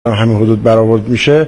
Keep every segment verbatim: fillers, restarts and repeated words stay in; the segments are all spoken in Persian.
همین حدود برآورد میشه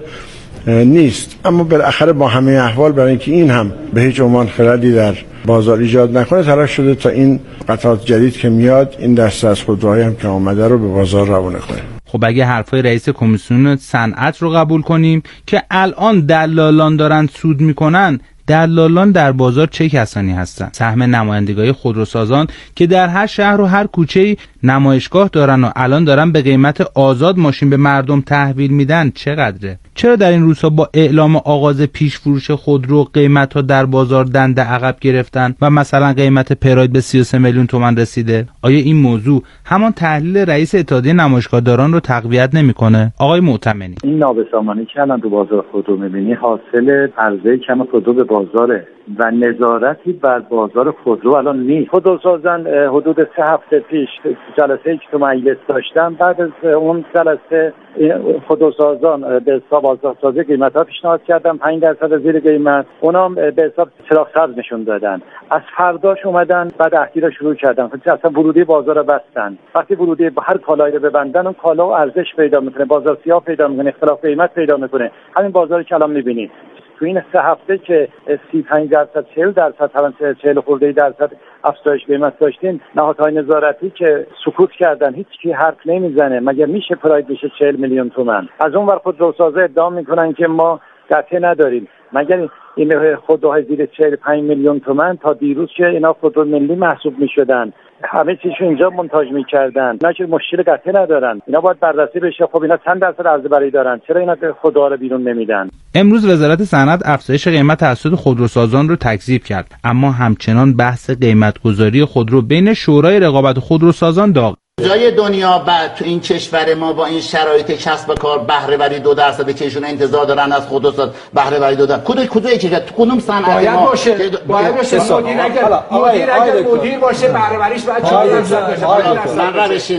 نیست. اما بالاخره با همه احوال برای اینکه این هم به هیچ عنوان خللی در بازار ایجاد نکنه تلاش شده تا این قطعات جدید که میاد این دسته از خودروهایی هم که آمده رو به بازار روانه کنه. خب اگه حرفای رئیس کمیسیون صنعت رو قبول کنیم که الان دلالان دارن سود میکنن، دلالان در بازار چه کسانی هستن؟ سهم نمایندگی خودروسازان که در هر شهر و هر کوچه‌ای نمایشگاه دارن و الان دارن به قیمت آزاد ماشین به مردم تحویل میدن چقدره؟ چرا در این روزها با اعلام آغاز پیش فروش خودرو قیمت‌ها در بازار دنده عقب گرفتن و مثلا قیمت پراید به سی و سه میلیون تومان رسیده؟ آیا این موضوع همان تحلیل رئیس اتحادیه نمایشگاهداران رو تقویت نمی‌کنه؟ آقای معتمنی، این نابسامانی که الان تو بازار خودرو می‌بینی حاصل عرضه کم خودرو به بازاره و نظارتی بر بازار خودرو الان نیست. خودروسازان حدود سه هفته پیش جلسه‌ای که تو مجلس داشتم، بعد از اون جلسه خودروسازان به حساب آزادسازی قیمت‌ها پیشنهاد کردن پنج درصد زیر قیمت، اونام به حساب چراغ سبز نشون دادن. از فرداش اومدن بعد احتی رو شروع کردن، اصلا ورودی بازار رو بستن. وقتی ورودی هر کالایی رو ببندن اون کالا ارزش پیدا میکنه، بازار سیاه پیدا میکنه، اختلاف قیمت پیدا میکنه. همین بازاری که الان می‌بینید تو این سه هفته که سی و پنج درصد چهل درصد حالا چهل خورده درصد افزایش قیمت داشتین، نهادهای نظارتی که سکوت کردن، هیچ کی حرف نمیزنه. مگر میشه پراید بشه چهل میلیون تومان؟ از اون ور خودروسازا ادعا میکنن که ما قطعه نداریم. مگر این خودروهای زیر چهل و پنج میلیون تومان تا دیروز که اینا خودرو ملی محسوب میشدن، همه چیزشو اینجا مونتاژ میکردن، نه که مشکل قطعه ندارن. اینا باید بررسی بشه. خب اینا چند درصد عرضه برای دارن، چرا اینا خودروها رو بیرون نمیدن؟ امروز وزارت صنعت افزایش قیمت توسط خودروسازان رو تکذیب کرد، اما همچنان بحث قیمت‌گذاری خودرو بین شورای رقابت خودروسازان داغ. جای دنیا بعد تو این کشور ما با این شرایط کسب و کار بهره وری دو درصد که ایشون انتظار دارن از خودروساز بهره وری دو درصد کدوم کدوم که کدوم صنعت باید ما باشه باید باشه مدیر اگر مدیر اگر مدیر باشه بهره وریش بعد چهار درصد باشه. من روشین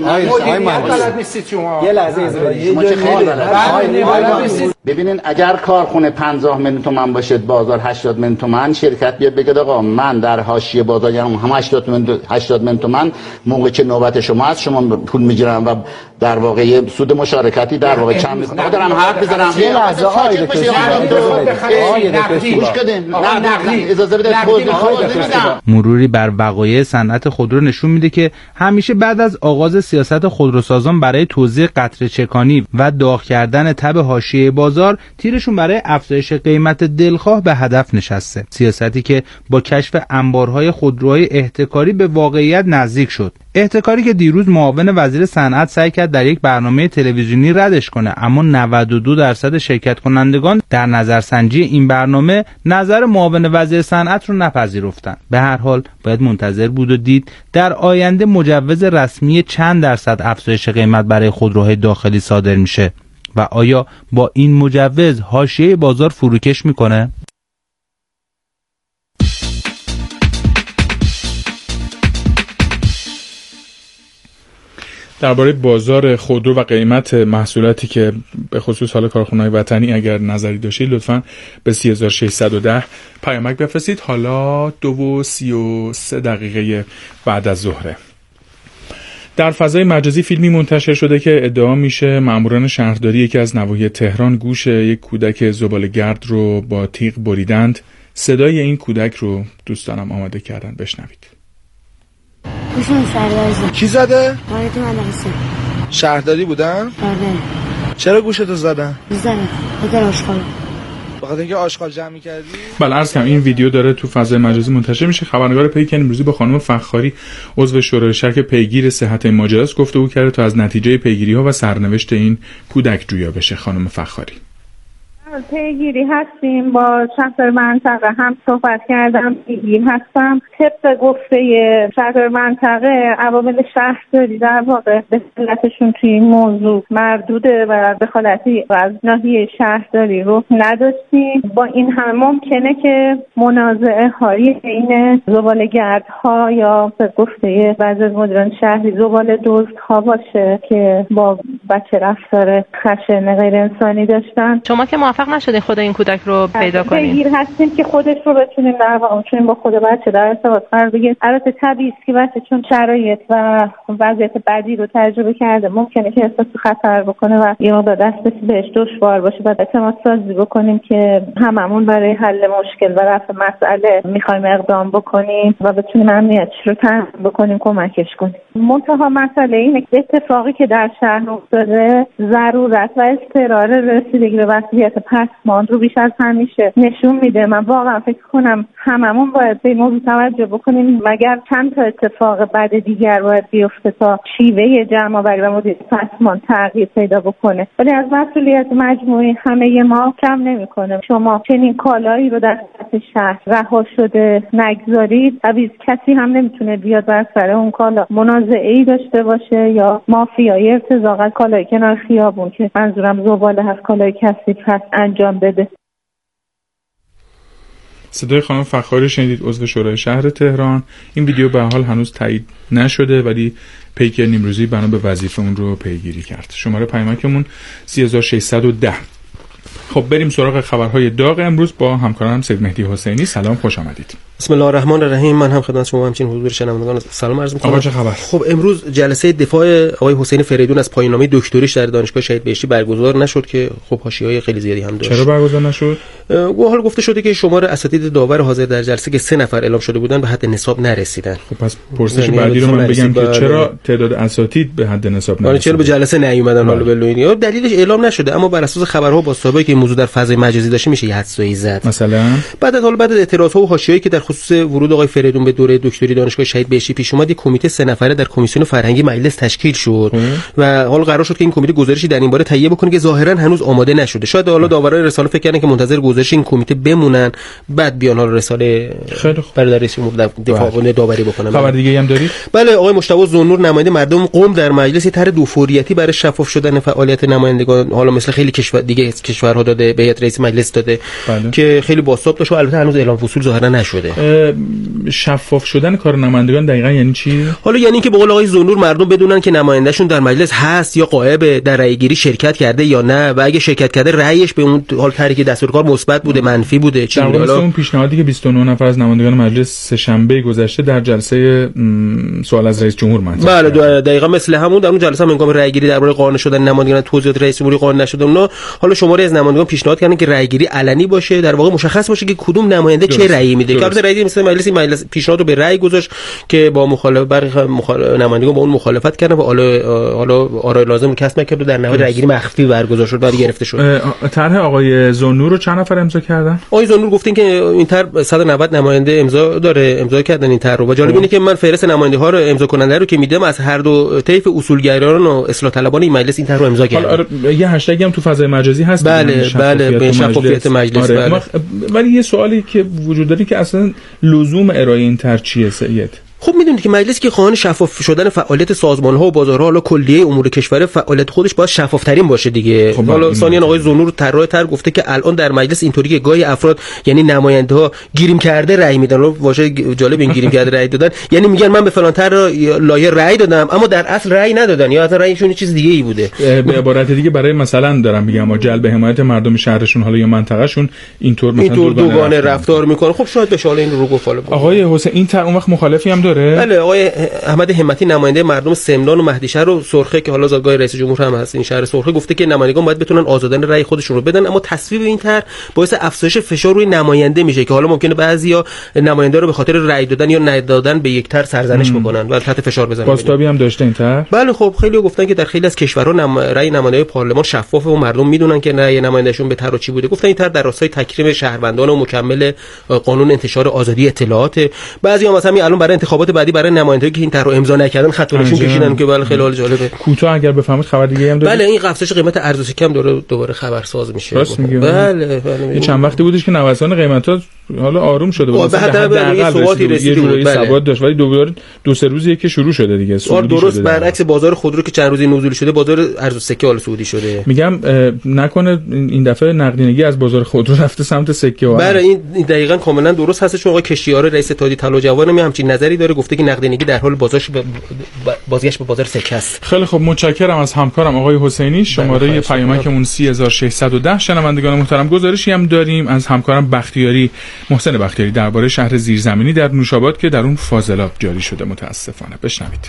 بلد نیستید شما. یه لحظه اجازه شما چه خیلی بلد. ببینین اگر کارخونه پنجاه میلیون تومان باشه بازار هشتاد میلیون تومان، شرکت بیاد بگه آقا من در حاشیه بازار یعنی هم هشتاد میلیون تومان موقع که نوبت شما هست شما پول میگیرن و در واقع سود مشارکتی در واقع کم میکنه. دارم حرف بزنم یه لحظه آقای اجازه بده مروری بر وقایع صنعت خودرو نشون میده که همیشه بعد از آغاز سیاست خودروسازان برای توزیع قطره چکانی و داغ کردن تب حاشیه بازار، تیرشون برای افزایش قیمت دلخواه به هدف نشسته. سیاستی که با کشف انبارهای خودروهای احتکاری به واقعیت نزدیک شد. احتکاری که دیروز معاون وزیر صنعت سعی کرد در یک برنامه تلویزیونی ردش کنه، اما نود و دو درصد شرکت کنندگان در نظرسنجی این برنامه نظر معاون وزیر صنعت رو نپذیرفتن. به هر حال باید منتظر بود و دید در آینده مجوز رسمی چند درصد افزایش قیمت برای خودروهای داخلی صادر میشه و آیا با این مجوز حاشیه بازار فروکش میکنه؟ درباره بازار خودرو و قیمت محصولاتی که به خصوص حال کارخانه‌های وطنی اگر نظری داشتید لطفاً به سه هزار و ششصد و ده پیامک بفرستید. حالا دو و سی و سه دقیقه بعد از ظهره. در فضای مجازی فیلمی منتشر شده که ادعا میشه ماموران شهرداری یکی از نواحی تهران گوش یک کودک زباله‌گرد رو با تیغ بریدند. صدای این کودک رو دوستانم آماده کردن، بشنوید. گوشم سربازه. کی زده؟ وارد مدرسه. شهرداری بودن؟ آره. چرا گوشتو زدن؟ زدن. بخاطر آشغال. بخاطر اینکه آشغال جمع می‌کردی؟ بله عرض کنم این ویدیو داره تو فضای مجازی منتشر میشه. خبرنگار پیک امروزی با خانم فخاری عضو شورای شهر که پیگیر صحت این ماجرا است گفتگو کرده تا از نتیجه پیگیری‌ها و سرنوشت این کودک جویا بشه. خانم فخاری پیگیری هستیم، با شهردار منطقه هم صحبت کردم، پیگیر هستم. طبق گفته شهردار منطقه عوامل شهرداری در واقع دخالتشون توی این موضوع مردوده و دخالتی از ناحیه شهرداری رو نداشتیم. با این هم ممکنه که منازعه هایی بین زباله‌گردها یا به گفته بعضی از مدیران شهری زباله دزدها باشه که با بچه رفتار خشن غیر انسانی داشتن. شما که موافق موفق نشدین خود این کودک رو پیدا کنین؟ پیگیر هستیم که خودش رو بتونیم در واقع بتونیم با خود بچه در ارتباط قرار بگیریم. البته طبیعی است که بچه چون شرایط و وضعیت بدی رو تجربه کرده ممکنه که احساس خطر بکنه و یه مقدار دسترسی بهش دشوار باشه. بعد اعتماد سازی بکنیم که هممون برای حل مشکل و رفع مسئله میخوایم اقدام بکنیم و بتونیم امنیتش رو تامین بکنیم، کمکش کنیم. منتها مسئله اینه که اتفاقی که در شهر افتاده ضرورت و اضطرار رسیدگی به وضعیت پسماند رو بیش از همیشه نشون میده. من واقعا فکر کنم هممون باید به موضوع توجه بکنیم، مگر چند تا اتفاق بد دیگر باید بیفته تا شیوه جمع‌آوری و مدیریت پسماند تغییر پیدا بکنه. ولی از مسئولیت مجموعی همه ما کم نمی‌کنه. شما چنین کالایی رو در سطح شهر رها شده نگذارید، طبیعی کسی هم نمیتونه بیاد بر سر اون کالا منازعه‌ای داشته باشه یا مافیای ارتزاق از کالای کنار خیابون که منظورم زباله هست کالای کثیف هست انجام بده. صدای خانم فخاری شنیدید، عضو شورای شهر تهران. این ویدیو به حال هنوز تایید نشده ولی پیکر نیمروزی بنا به وظیفه اون رو پیگیری کرد. شماره پیامکمون سه هزار و ششصد و ده. خب بریم سراغ خبرهای داغ امروز با همکارم سید مهدی حسینی. سلام، خوش آمدید. بسم الله الرحمن الرحیم. من هم خدمت شما همچنین حضور شنوندگان سلام عرض می‌کنم. آقا چه خبر؟ خب امروز جلسه دفاع آقای حسین فریدون از پایان‌نامه دکتریش در دانشگاه شهید بهشتی برگزار نشد که خب حاشیه‌های خیلی زیادی هم داشت. چرا برگزار نشد؟ حال گفته شده که شمار اساتید داور حاضر در جلسه که سه نفر اعلام شده بودن به حد نصاب نرسیدن. خب پس پرسش بعدی رو من بگم که چرا تعداد اساتید به حد نصاب نرسید؟ چرا به جلسه نیومدن؟ حالا بلوینی دلیلش اعلام نشده اما بر اساس خبرها با سابقه که این موضوع در فضای مجازی داشته میشه یه حدسایی زد. مثلا بعد از حال بعد از اعتراضها و حاشیه‌ای که در خصوص ورود آقای فریدون به دوره دکتری دانشگاه شهید بهشتی پیش اومد، یک کمیته سه نفره در کمیسیون فرهنگی مجلس تشکیل شد و حال قرار شد که این کمیته گزارشی در این باره تهیه بکنه که ظاهرا هنوز آماده نشده. شاید حالا داورای رساله فکر کردن که منتظر گزارش این کمیته بمونن بعد بیان حالا رساله برای رئیس جمهور دفاع و داوری بکنن. خبر دیگه هم دارید؟ بله، آقای مجتبی ذوالنور نماینده مردم قم در مجلس طرح دو فوریتی برای شفاف شدن فعالیت نمایندگان حالا مثل خیلی کشور دیگه کشورها داده به هیئت رئیس مجلس داده بله. که خیلی باسطاب داشت و البته هنوز اعلام فصول ظاهرا نشده. شفاف شدن کار نمایندگان دقیقاً یعنی چی؟ حالا یعنی که به قول آقای ذوالنور مردم بدونن که نمایندهشون در مجلس هست یا غایب، در رأی گیری شرکت کرده یا نه و اگه شرکت کرده رأیش به اون حال طرحی که دستورکار مثبت بوده منفی بوده چی بوده. حالا اون پیشنهادی که بیست و نه نفر از نمایندگان مجلس سه شنبه گذشته در جلسه سوال از رئیس جمهور مطرح بله دقیقاً مثل همون در اون جلسه هم هنگام رأی گیری درباره قانع شدن نمایندگان توضیحات رئیس جمهوری قانع نشده اونا، حالا شماره از نمایندگان پیشنهاد کردن که رأی گیری علنی باشه، در واقع مشخص باشه که کدوم نماینده چه رأیی میده. که رأی مثل مجلس مجلس پیشنهاد رو به رأی گذاشت که با مخالفت برخی مخال... نمایندگان با اون مخالفت کردن و حالا حالا آرای لازم رو کسب نکرد و در نهایت رأی گیری مخفی برگزار شد و گرفته شد. طرح آقای ذوالنور رو چند نفر امضا کردن؟ آقای ذوالنور گفتین که این طرح صد و نود نماینده امضا داره، امضا کردن این طرح رو. و جالب اینه که من فهرست نماینده ها رو امضا کننده رو که میدم از هر دو طیف اصولگرایان و اصلاح طلبان این مجلس این طرح رو امضا کردن. یه هشتگ هم تو فضای مجازی هست. بله بله به شفافیت مجلس. آره. بله. ولی یه سوالی که وجود داره که اصلا لزوم ارائه این طرح چیه سید؟ خب میدونید که مجلسی که خواهان شفاف شدن فعالیت سازمان‌ها و بازارها حالا کلیه امور کشور فعالیت خودش باید شفاف‌ترین باشه دیگه. خب حالا ثانیاً آقای ذوالنور طراح طرح گفته که الان در مجلس اینطوری که گاهی افراد یعنی نماینده‌ها گیریم کرده رأی میدن. واژه جالب این گیریم کرده رأی دادن یعنی میگن من به فلان طرح لایحه رأی دادم اما در اصل رأی ندادن یا اصلا رأیشون یه چیز دیگه ای بوده. به عبارت دیگه برای مثلا دارم میگم ما جلب حمایت مردم شهرشون حالا یا منطقه‌شون اینطور مثلا اینطور دوگانه رفتار میکنه. خب شاید بشه حالا این رو گفت. آقای حسین این طرح اون وقت مخالفی هم داره؟ بله آقای احمد همتی نماینده مردم سمنان و مهدیشهر و سرخه که حالا زادگاه رئیس جمهور هم هست این شهر سرخه گفته که نمایندگان باید بتونن آزادانه رأی خودشون رو بدن اما تصویب این طرح باعث افزایش فشار روی نماینده میشه که حالا ممکنه بعضیا نماینده رو به خاطر رأی دادن یا ندادن به یک طرح سرزنش بکنن و تحت فشار بزنن. بازتابی هم داشته این طرح؟ بله خب خیلی گفتن که در خیلی از کشورها نم... رأی نماینده پارلمان شفافه و مردم میدونن که رأی نمایندهشون به طرح چی بوده. گفتن این طرح در راستای تکریم شهروندان و مکمل قانون انتشار آزادی اطلاعات. بعضیا مثلا الان برای انتخابات بعدی برای نمایندگی که این طرح رو امضا نکردن خط نشون کشیدن که بله خیلی حال جالبه. کوتاه اگر بفهمید خبر دیگه هم داره؟ بله این افزایش قیمت ارز و شکم دوباره دوباره خبرساز میشه. راست میگی؟ بله بله یه چند وقتی بودش که نوسان قیمتا حالا آروم شده بود، به حتی به ثباتی رسیده بود، یه ثبات داشت، ولی دوباره دو سه روزیه که شروع شده دیگه سعودی شده. درست برعکس بازار خودرو که چند روزی نزولی شده، بازار ارز سکه حالا سعودی شده. میگم نکنه این دفعه نقدینگی از بازار خودرو رفته سمت سکه و بله این دقیقاً کاملا درست هست. چون آقای کشتیار رئیس اتحادیه طلا جوان می همچین نظری داره، گفته که نقدینگی در حال بازارش بازگشت به بازار سکه است. خیلی خب متشکرم از همکارم آقای حسینی. شماره پیامکمون سه هزار و ششصد و ده. شنوندگان محترم گزارشی هم داریم از همکارم بختیاری محسن بختیاری درباره شهر زیرزمینی در نوشاباد که در اون فاضلاب جاری شده متاسفانه. بشنوید.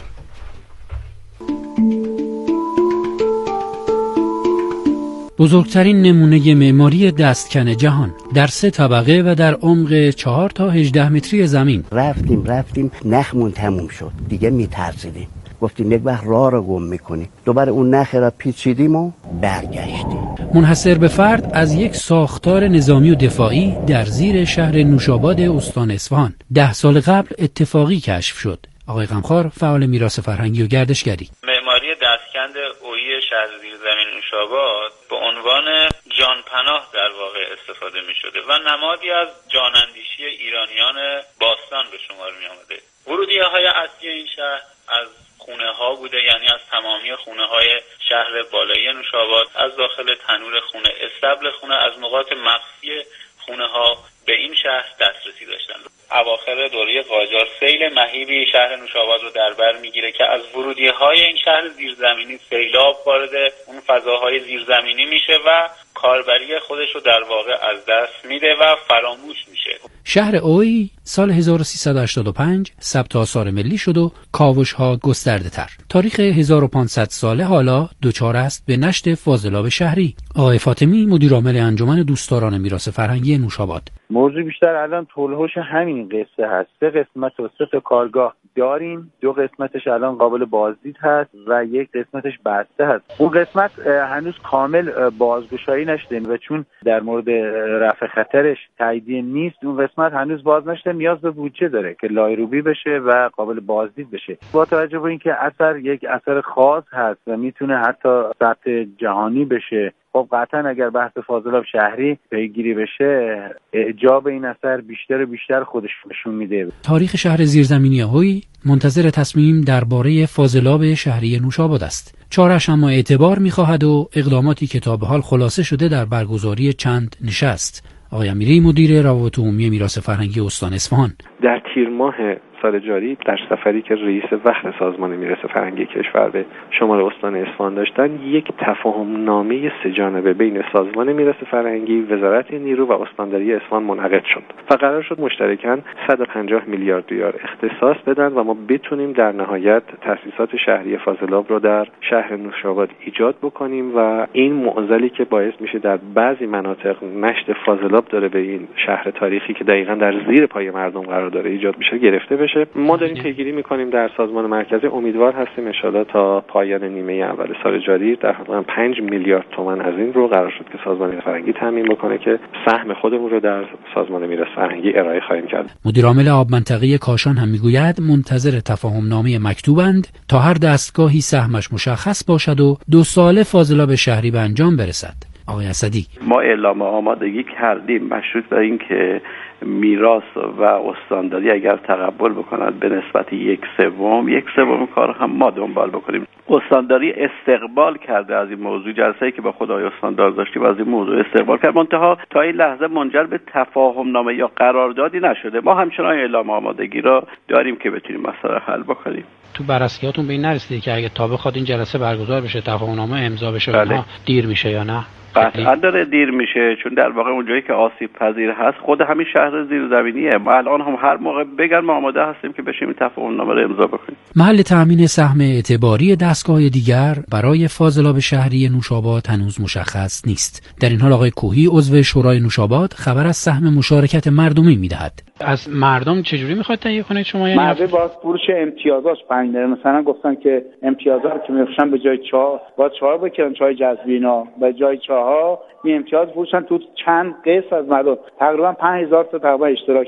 بزرگترین نمونه معماری دستکن جهان در سه طبقه و در عمق چهار تا هجده متری زمین. رفتیم رفتیم نخمون تموم شد دیگه میترسیدیم، گفتیم یک وقت راه رو گم میکنیم، دوباره اون نخ را پیچیدیم و برگشتیم. منحصر به فرد از یک ساختار نظامی و دفاعی در زیر شهر نوشاباد استان اصفهان ده سال قبل اتفاقی کشف شد. آقای غمخوار فعال میراث فرهنگی و گردشگری. معماری دستکند اویی شهر زیرزمین نوشاباد به عنوان جانپناه در واقع استفاده می شده و نمادی از جاناندیشی ایرانیان باستان به شمار می آمده. ورودیه های اصلی این شهر از خونه ها بوده، یعنی از تمامی خونه های شهر بالایی نوشاباد، از داخل تنور خونه، استبل خونه، از نقاط مخفی خونه ها به این شهر دسترسی داشتند. اواخر دوره قاجار سیل مهیبی شهر نوشاباد رو در بر میگیره که از ورودیه های این شهر زیرزمینی سیلاب وارد اون فضاهای زیرزمینی میشه و کاربری خودش رو در واقع از دست میده و فراموش میشه. شهر اوی سال هزار و سیصد و هشتاد و پنج ثبت آثار ملی شد و کاوش‌ها گسترده تر. تاریخ هزار و پانصد ساله حالا دچار است به نشت فاضلاب شهری. آقای فاطمی مدیر عامل انجمن دوستداران میراث فرهنگی نوشاباد. موضوع بیشتر الان تولهوش همین قصه هست. سه قسمت و سه کارگاه داریم، دو قسمتش الان قابل بازدید هست و یک قسمتش بسته هست. اون قسمت هنوز کامل بازگشایی نشده و چون در مورد رفع خطرش تاییدیه نیست، اون قسمت هنوز باز نشده، نیاز به بودجه داره که لایروبی بشه و قابل بازدید بشه. با توجه به اینکه اثر یک اثر خاص هست و میتونه حتی سطح جهانی بشه، خب قطعا اگر بحث فاضلاب شهری پیگیری بشه اعجاب این اثر بیشتر و بیشتر خودش نشون میده. تاریخ شهر زیرزمینی هوی منتظر تصمیم درباره فاضلاب شهری نوشاباد است. چارش اما اعتبار میخواهد و اقداماتی که تا به حال خلاصه شده در برگزاری چند نشست. آقای امیری مدیر روابط عمومی میراث فرهنگی استان اصفهان در تیر ماه سال جاری در سفری که رئیس وحده سازمان میراث فرهنگی کشور به شمال استان اصفهان داشتن، یک تفاهم نامه سه جانبه بین سازمان میراث فرهنگی، وزارت نیرو و استانداری اصفهان منعقد شد و قرار شد مشترکاً صد و پنجاه میلیارد ریال اختصاص بدن و ما بتونیم در نهایت تأسیسات شهری فاضلاب رو در شهر نوشاباد ایجاد بکنیم و این معضلی که باعث میشه در بعضی مناطق نشت فاضلاب داره به این شهر تاریخی که دقیقاً در زیر پای مردم قرار داره ایجاد بشه گرفته بشه. ما داریم پیگیری میکنیم در سازمان مرکزی، امیدوار هستیم ان شاءالله تا پایان نیمه اول سال جاری در حدود پنج میلیارد تومان از این رو قرار شد که سازمان میراث فرهنگی تامین بکنه که سهم خودمون رو در سازمان میراث فرهنگی ارائه خواهیم کرد. مدیر عامل آب منطقه کاشان هم میگوید منتظر تفاهم نامه مکتوبند تا هر دستگاهی سهمش مشخص باشد و دو ساله فاضلاب شهری به انجام برسد. آقای اسدی: ما اعلام آمادگی کردیم مشروط به اینکه میراث و استانداری اگر تقبل بکنند به نسبت یک سوم یک سوم کار هم ما دنبال بکنیم. استانداری استقبال کرده از این موضوع، جلسه‌ای که با خدای استاندار داشتیم از این موضوع استقبال کرد، منتها تا این لحظه منجر به تفاهم نامه یا قراردادی نشده. ما همچنان اعلام آمادگی را داریم که بتونیم مسئله حل بکنیم. تو بررسیاتون به این نرسیده که اگه تا بخواد این جلسه برگزار بشه تفاهم نامه امضا بشه بله. دیر میشه یا نه؟ قطعا داره دیر میشه، چون در واقع اونجایی که آسیب پذیر هست خود همین شهر زیرزمینیه. ما الان هم هر موقع بگن ما آماده هستیم که بشیم این تفاهم نامه رو امضا بکنیم. محل تأمین سهم اعتباری دستگاه دیگر برای فاضلاب شهری نوشاباد هنوز مشخص نیست. در این حال آقای کوهی عضو شورای نوشاباد خبر از سهم مشارکت مردمی میدهد. از مردم چجوری میخواد تهیه کنید شما؟ یعنی مرده باز فروش امتیازاش پنج داره، مثلا گفتن که امتیازها رو که میفروشن به جای چاه با چاه بکنن، چای جذبی اینا به جای چاها این امتیاز فروشن تو چند قسط از مردم. تقریبا پنج هزار تا تقریبا اشتراک داریم.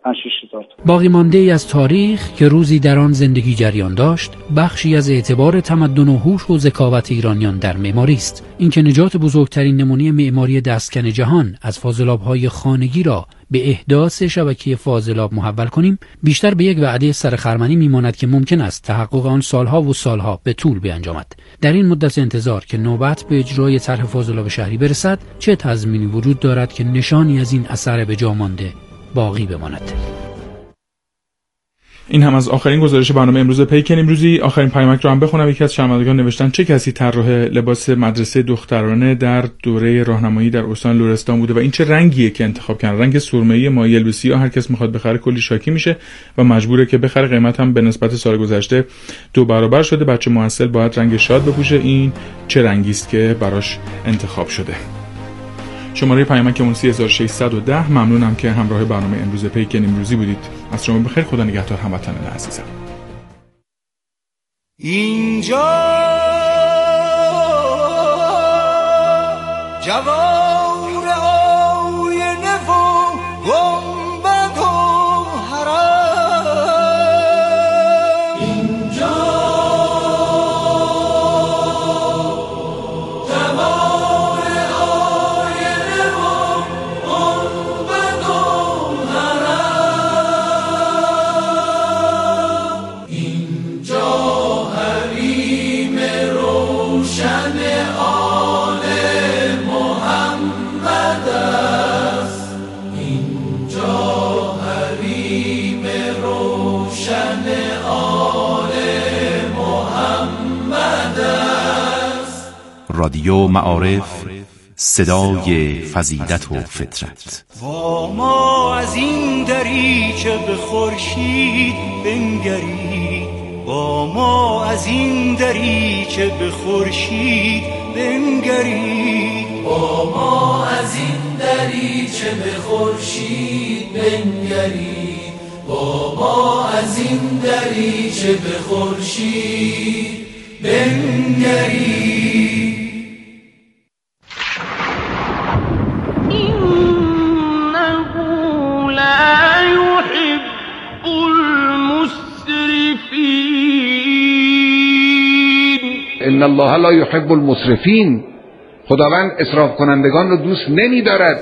پنج شش هزار. باقی مانده ای از تاریخ که روزی در آن زندگی جریان داشت، بخشی از اعتبار تمدن و هوش و ذکاوت ایرانیان در معماری است. اینکه نجات بزرگترین نمونه معماری دستکن جهان از فاضلاب‌های خانگی را به احداث شبکه فاضلاب محول کنیم، بیشتر به یک وعده سرخرمنی میماند که ممکن است تحقق آن سالها و سالها به طول بیانجامد. در این مدت انتظار که نوبت به اجرای طرح فاضلاب شهری برسد، چه تضمینی وجود دارد که نشانی از این اثر به جا مانده باقی بماند؟ این هم از آخرین گزارش برنامه امروز پیکن امروزی. آخرین پیامک رو هم بخونم. یکی از شنوندگان نوشتن چه کسی طراح لباس مدرسه دخترانه در دوره راهنمایی در استان لرستان بوده و این چه رنگیه که انتخاب کردن؟ رنگ سرمه‌ای مایل به سیاه. هر کس میخواد بخره کلی شاکی میشه و مجبوره که بخره. قیمت هم به نسبت سال گذشته دو برابر شده. بچه محصل باید رنگ شاد بپوشه. این چه رنگی است که براش انتخاب شده؟ شماره پیامکمون سه هزار و ششصد و ده. ممنونم که همراه برنامه امروز پیکن امروزی بودید. از شما بخیر. خدا نگهدار هموطنان عزیزم. اینجا جوار آینه و گنبد و حرم، اینجا جوار آینه و گنبد و حرم، اینجا حریم روشن آل محمد است، اینجا حریم روشن آل محمد است. رادیو معارف، صدای فضیلت و فطرت. با ما از این دری که به خورشید بنگرید، با ما از این دری که به خورشید بنگرید، با ما از این دری که به خورشید بنگرید، با ما از این دری که به خورشید بنگرید. ان الله لا يحب المسرفین. خداوند اسراف کنندگان رو دوست نمی دارد.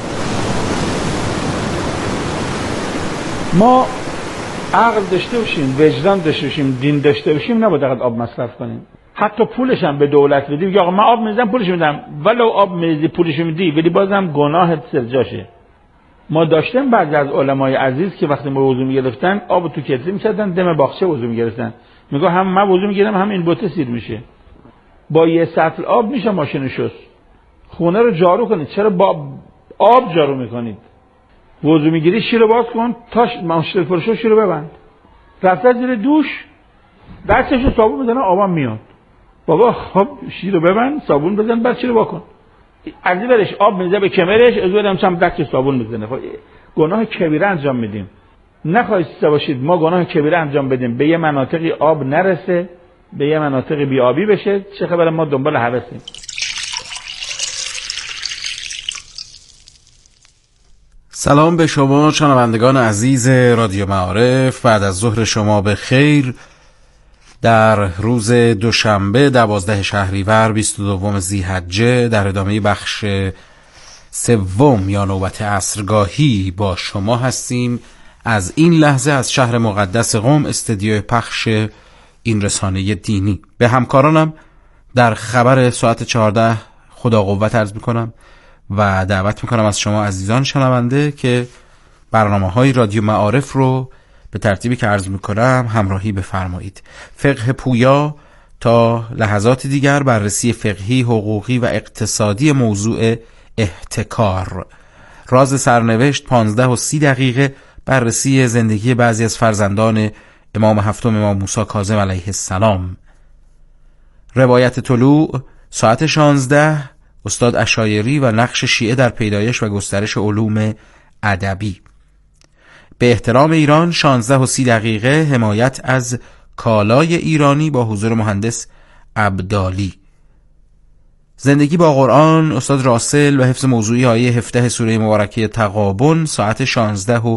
ما عقل داشته باشیم، وجدان داشته باشیم، دین داشته باشیم، نباید فقط آب مصرف کنیم. حتی پولش هم به دولت بدی، بگی آقا من آب میزنم پولش میدم، ولو آب میزی پولش میدی، ولی بازم گناهت سرجاشه. ما داشتیم بعضی از علمای عزیز که وقتی ما وضو میگرفتن آب تو کتری میکردن، دم باغچه وضو میگرفتن. میگه هم من وضو میگیرم هم این بوته سیر میشه. با یه سطل آب میشه ماشین شست. خونه رو جارو کنید، چرا با آب جارو میکنید؟ وضو میگیری شیر رو باز کن، تا ماشین فرشو شیر رو ببند. رفته زیر دوش دستشو صابون بزنه آبم میاد. بابا خب شیر رو ببند، صابون بزن، بعد شیر رو واکن. از این برش آب میزه به کمرش، از اونم هم دستش صابون بزنه. خب گناه کبیره انجام میدیم. نخواهید باشید ما گناه کبیره انجام بدیم، به یه مناطقی آب نرسه، به یه مناطقی بیابی بشه، چه خبر ما دنبال هوسیم. سلام به شما شنوندگان عزیز رادیو معارف. بعد از ظهر شما به خیر. در روز دوشنبه دوازده شهریور بیست و دوم ذی‌حجه در ادامه بخش سوم یا نوبت عصرگاهی با شما هستیم. از این لحظه از شهر مقدس قم، استدیو پخش این رسانه دینی. به همکارانم در خبر ساعت چهارده خدا قوت عرض میکنم و دعوت میکنم از شما عزیزان شنونده که برنامه‌های رادیو معارف رو به ترتیبی که عرض میکنم همراهی بفرمایید. فقه پویا تا لحظات دیگر بررسی فقهی، حقوقی و اقتصادی موضوع احتکار. راز سرنوشت پانزده و سی دقیقه بررسی زندگی بعضی از فرزندان امام هفتم امام موسی کاظم علیه السلام. روایت طلوع ساعت شانزده استاد عشایری و نقش شیعه در پیدایش و گسترش علوم ادبی. به احترام ایران شانزده و سی دقیقه حمایت از کالای ایرانی با حضور مهندس عبدالی. زندگی با قرآن استاد راسل و حفظ موضوعی آیه هفده سوره مبارکه تغابن ساعت شانزده و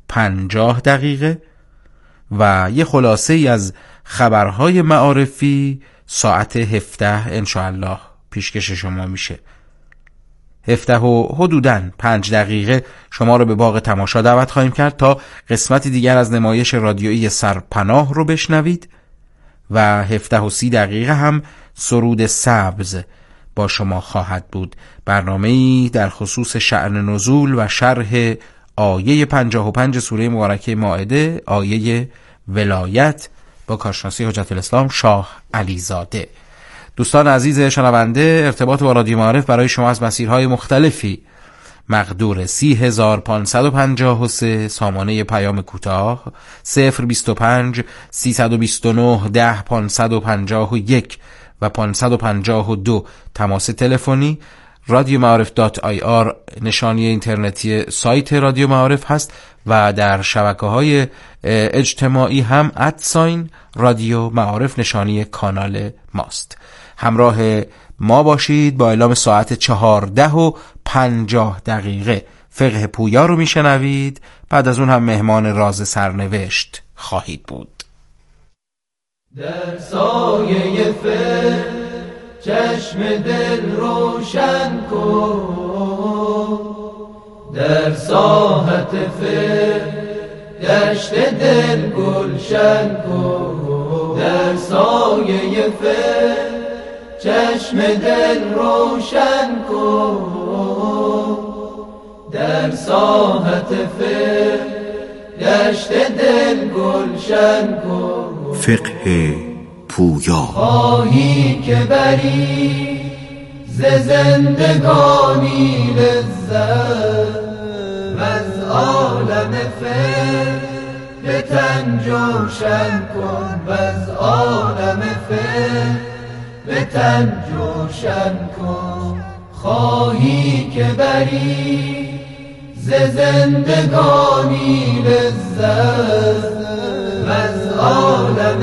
پنجاه دقیقه و یه خلاصه ای از خبرهای معارفی ساعت هفده انشاءالله پیشکش شما میشه. هفده و حدوداً پنج دقیقه شما رو به باغ تماشا دعوت خواهیم کرد تا قسمتی دیگر از نمایش رادیویی سرپناه رو بشنوید و هفده و سی دقیقه هم سرود سبز با شما خواهد بود، برنامه‌ای در خصوص شأن نزول و شرح آیه پنجاه و پنج سوره مبارکه مائده، آیه ولایت، با کارشناسی حجت الاسلام شاه علیزاده. دوستان عزیز شنونده، ارتباط با رادیو معارف برای شما از مسیرهای مختلفی مقدور سی هزار پانصد و پنجاه و سه سامانه پیام کوتاه، صفر بیست و پنج سیصد و بیست و نه ده پانصد و پنجاه و یک و پانصد و پنجاه و دو تماس تلفنی. رادیو معارف دات آی آر نشانی اینترنتی سایت رادیو معارف هست و در شبکه‌های اجتماعی هم ادساین رادیو معارف نشانی کانال ماست. همراه ما باشید. با اعلام ساعت چهارده و پنجاه دقیقه فقه پویا رو میشنوید. بعد از اون هم مهمان راز سرنوشت خواهید بود. در سایه فقه چشم دل روشن کن، در ساحت فقه دشت دل گلشن کن، در سایه فقه چشم دل روشن کن، در ساحت فقه دشت دل گلشن کن. فقه پویا. خواهی که بری ز زندگانی لذت و از عالم فقه به تن جوشن کن، و از عالم فقه به تن جوشن کن. خواهی که بری ز زندگانی لذت و از عالم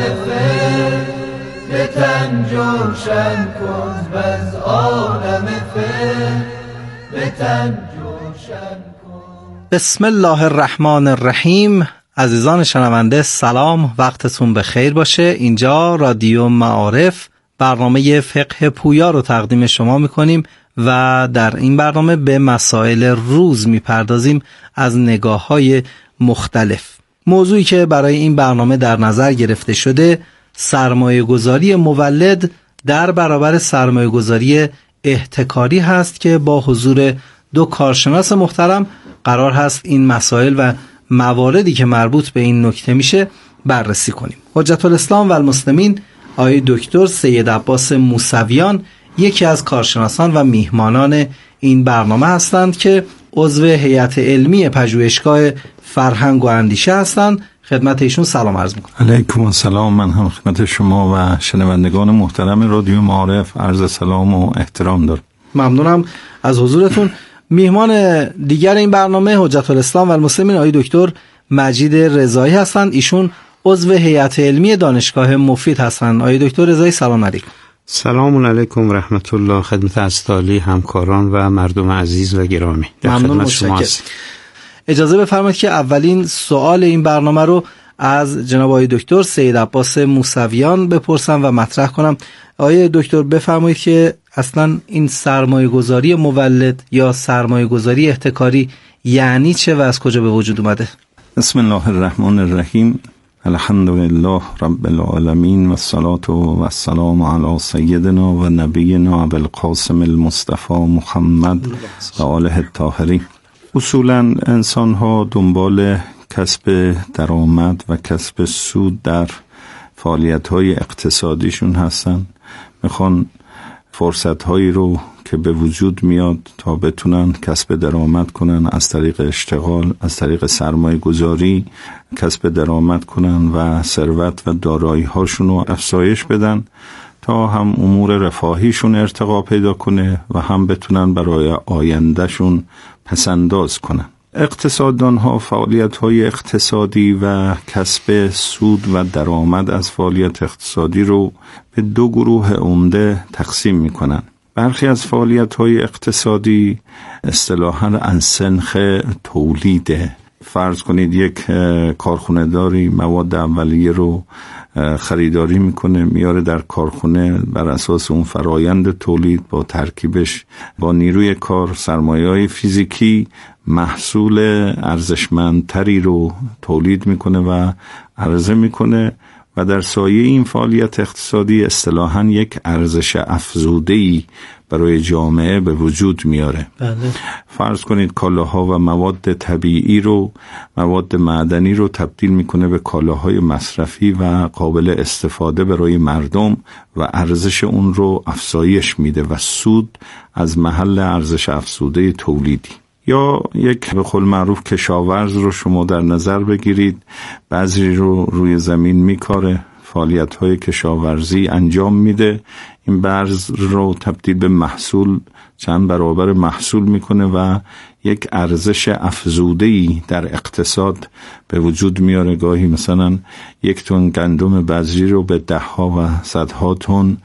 فقه به تن جوشن کن، و از عالم فقه به تن جوشن کن. بسم الله الرحمن الرحیم. عزیزان شنونده سلام، وقتتون بخیر باشه. اینجا رادیو معارف برنامه فقه پویا رو تقدیم شما میکنیم و در این برنامه به مسائل روز میپردازیم از نگاه‌های مختلف. موضوعی که برای این برنامه در نظر گرفته شده سرمایه گذاری مولد در برابر سرمایه گذاری احتکاری هست که با حضور دو کارشناس محترم قرار هست این مسائل و مواردی که مربوط به این نکته میشه بررسی کنیم. حجت الاسلام و المسلمین آقای دکتر سید عباس موسویان یکی از کارشناسان و میهمانان این برنامه هستند که عضو هیئت علمی پژوهشگاه فرهنگ و اندیشه هستند. خدمت ایشون سلام عرض میکنم. علیکم السلام. من هم خدمت شما و شنوندگان محترم رادیو معارف عرض سلام و احترام دارم. ممنونم از حضورتون. میهمان دیگر این برنامه حجت الاسلام و المسلمین آقای دکتر مجید رضایی هستند. ایشون عضو هیئت علمی دانشگاه مفید هستند. آقای دکتر رضایی سلام علیکم. سلام علیکم و رحمت الله خدمت عزیزتالی همکاران و مردم عزیز و گرامی. در خدمت شما هستم. اجازه بفرمایید که اولین سوال این برنامه رو از جناب آقای دکتر سید عباس موسویان بپرسم و مطرح کنم. آقای دکتر بفرمایید که اصلا این سرمایه گذاری مولد یا سرمایه گذاری احتکاری یعنی چه و از کجا به وجود اومده؟ بسم الله الرحمن الرحیم. الحمد لله رب العالمین و الصلاة و السلام علی سیدنا و نبینا ابوالقاسم المصطفى محمد و آله الطاهرین. اصولا انسان ها دنبال کسب درآمد و کسب سود در فعالیت های اقتصادیشون هستن. میخوان فرصت هایی رو که به وجود میاد تا بتونن کسب درآمد کنن، از طریق اشتغال، از طریق سرمایه گذاری کسب درآمد کنن و ثروت و دارایی هاشون رو افزایش بدن تا هم امور رفاهیشون ارتقا پیدا کنه و هم بتونن برای آیندهشون پسنداز کنن. اقتصاددان ها فعالیت های اقتصادی و کسب سود و درآمد از فعالیت اقتصادی رو به دو گروه عمده تقسیم می کنن. برخی از فعالیت های اقتصادی اصطلاحاً انسنخ تولیده، فرض کنید یک کارخونه داری مواد اولیه رو خریداری میکنه، میاره در کارخونه، بر اساس اون فرایند تولید با ترکیبش با نیروی کار، سرمایه‌های فیزیکی، محصول ارزشمندتری رو تولید میکنه و عرضه میکنه و در سایه این فعالیت اقتصادی اصطلاحاً یک ارزش افزوده‌ای برای جامعه به وجود میاره. بله. فرض کنید کالاها و مواد طبیعی رو، مواد معدنی رو تبدیل میکنه به کالاهای مصرفی و قابل استفاده برای مردم و ارزش اون رو افزایش میده و سود از محل ارزش افزوده تولیدی. یا یک به قول معروف کشاورز رو شما در نظر بگیرید، بذری رو روی زمین میکاره، فعالیت‌های کشاورزی انجام میده، این بذر رو تبدیل به محصول، چند برابر محصول میکنه و یک ارزش افزوده‌ای در اقتصاد به وجود میاره. گاهی مثلا یک تن گندم بذری رو به ده ها و صدها تن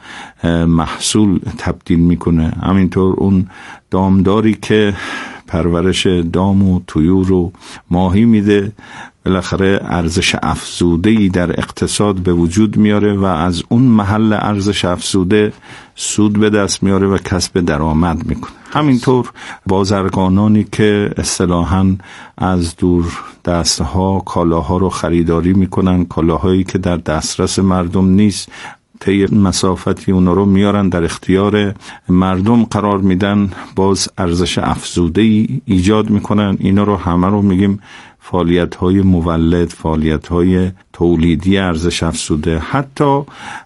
محصول تبدیل میکنه. همینطور اون دامداری که پرورش دام و طیور و ماهی میده، بالاخره ارزش افزوده‌ای در اقتصاد به وجود میاره و از اون محل ارزش افزوده سود به دست میاره و کسب درآمد میکنه. همینطور بازرگانانی که اصطلاحاً از دور دستها کالاها رو خریداری میکنن، کالاهایی که در دسترس مردم نیست، طی مسافتی اونا رو میارن در اختیار مردم قرار میدن، باز ارزش افزوده‌ای ایجاد میکنن. اینا رو همه رو میگیم فعالیت‌های مولد، فعالیت‌های تولیدی ارزش افزوده. حتی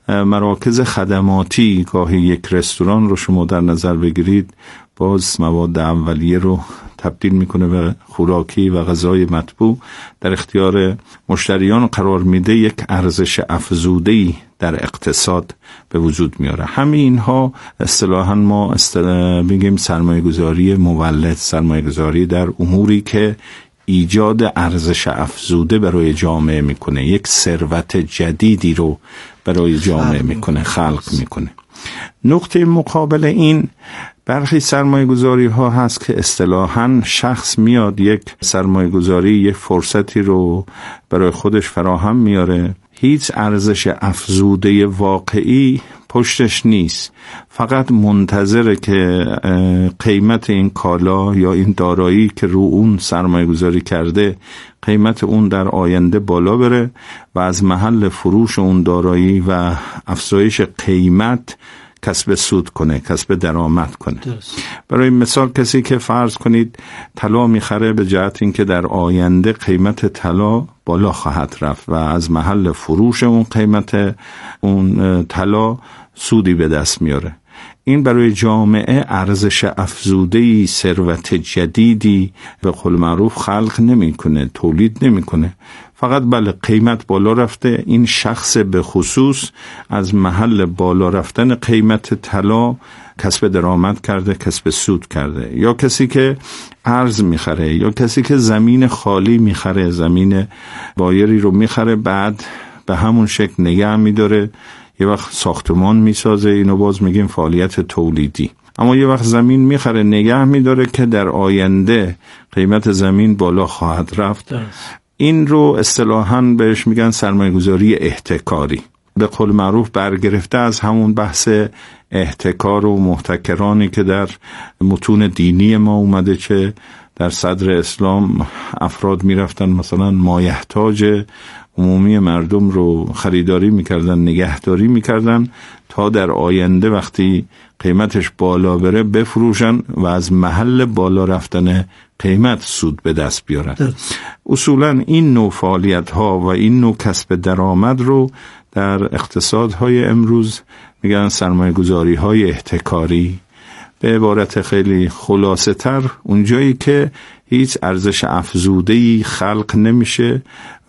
مراکز خدماتی، گاهی یک رستوران رو شما در نظر بگیرید، باز مواد اولیه رو تبدیل میکنه به خوراکی و غذای مطبوع، در اختیار مشتریان قرار میده، یک ارزش افزوده‌ای در اقتصاد به وجود میاره. همه اینها اصطلاحاً ما اصطلاحاً میگیم سرمایه‌گذاری مولد، سرمایه‌گذاری در اموری که ایجاد ارزش افزوده برای جامعه میکنه، یک ثروت جدیدی رو برای جامعه میکنه، خلق میکنه. نقطه مقابل این برخی سرمایه گذاری ها هست که اصطلاحاً شخص میاد یک سرمایه گذاری، یک فرصتی رو برای خودش فراهم میاره، هیچ ارزش افزوده واقعی پشتش نیست، فقط منتظره که قیمت این کالا یا این دارایی که رو اون سرمایه گذاری کرده قیمت اون در آینده بالا بره و از محل فروش اون دارایی و افزایش قیمت کسب سود کنه، کسب درآمد کنه. درست. برای مثال کسی که فرض کنید طلا میخره به جهت اینکه در آینده قیمت طلا بالا خواهد رفت و از محل فروش اون قیمت اون طلا سودی به دست میاره، این برای جامعه ارزش افزوده‌ای، ثروت جدیدی به قول معروف خلق نمیکنه، تولید نمیکنه. فقط بله قیمت بالا رفته، این شخص به خصوص از محل بالا رفتن قیمت طلا کسب درآمد کرده، کسب سود کرده. یا کسی که ارز میخره، یا کسی که زمین خالی میخره، زمین بایری رو میخره، بعد به همون شکل نگه میداره، یه وقت ساختمان میسازه، اینو باز میگیم فعالیت تولیدی. اما یه وقت زمین میخره نگه میداره که در آینده قیمت زمین بالا خواهد رفت. این رو اصطلاحاً بهش میگن سرمایه‌گذاری احتکاری، به قول معروف برگرفته از همون بحث احتکار و محتکرانی که در متون دینی ما اومده که در صدر اسلام افراد میرفتن مثلا مایحتاج عمومی مردم رو خریداری میکردن، نگهداری میکردن تا در آینده وقتی قیمتش بالا بره بفروشن و از محل بالا رفتن قیمت سود به دست بیارن. اصولا این نوع فعالیت ها و این نوع کسب درآمد رو در اقتصادهای امروز میگن سرمایه گذاری های احتکاری. به عبارت خیلی خلاصه تر، اونجایی که هیچ ارزش افزوده‌ای خلق نمیشه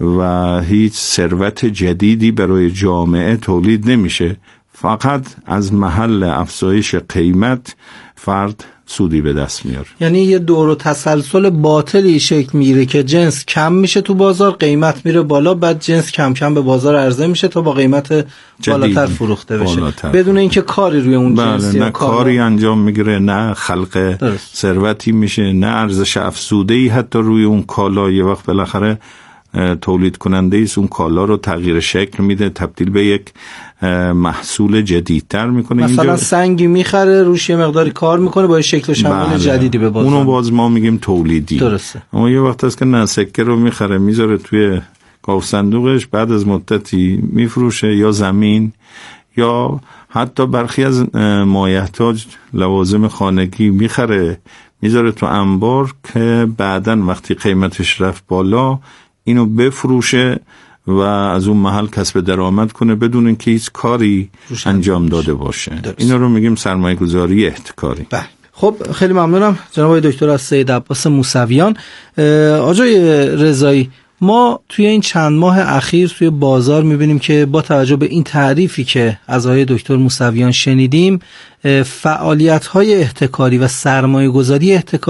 و هیچ ثروت جدیدی برای جامعه تولید نمیشه، فقط از محل افزایش قیمت فرد سودی به دست میاره. یعنی یه دور و تسلسل باطلی شکل میگیره که جنس کم میشه تو بازار، قیمت میره بالا، بعد جنس کم کم به بازار عرضه میشه تا با قیمت بالاتر فروخته بشه بالاتر. بدون اینکه کاری روی اون بله، جنسی نه کاری انجام میگیره، نه خلق درست. ثروتی میشه، نه ارزش افزوده‌ای حتی روی اون کالا. یه وقت بالاخره تولید کننده ایست اون کالا رو تغییر شکل میده، تبدیل به یک محصول جدیدتر میکنه. مثلا اینجا سنگی میخره، روش یه مقداری کار میکنه با شکل و شمایل بله. جدیدی به بازار. اونو باز ما میگیم تولیدی. درسته. اما یه وقت هست که نه سکه رو میخره میذاره توی گاف صندوقش، بعد از مدتی میفروشه، یا زمین یا حتی برخی از مایحتاج لوازم خانگی میخره میذاره تو انبار که بعدن وقتی قیمتش رفت بالا اینو بفروشه و از اون محل کسب درآمد کنه بدون اینکه هیچ کاری انجام داده باشه. اینا رو میگیم سرمایه گذاری احتکاری. بله. خب خیلی ممنونم جناب آقای دکتر از سید عباس موسویان. آقای رضایی، ما توی این چند ماه اخیر توی بازار میبینیم که با توجه به این تعریفی که از آقای دکتر موسویان شنیدیم، فعالیت‌های احتکاری و سرمایه‌گذاری احتکاری